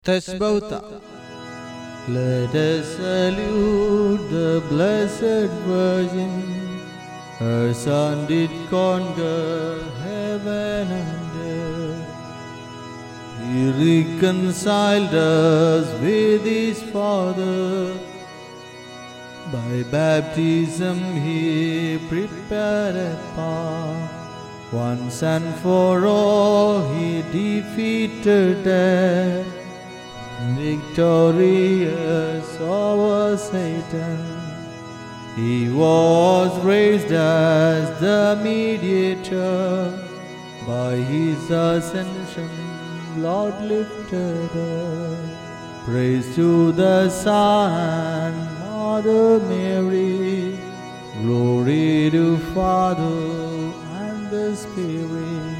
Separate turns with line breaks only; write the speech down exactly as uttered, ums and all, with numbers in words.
Thesbauta. Let us salute the Blessed Virgin. Her Son did conquer heaven and earth. He reconciled us with His Father. By baptism He prepared a path. Once and for all He defeated death. Victorious over Satan, He was raised as the mediator. By His ascension, Lord lifted up. Praise to the Son and Mother Mary. Glory to Father and the Spirit.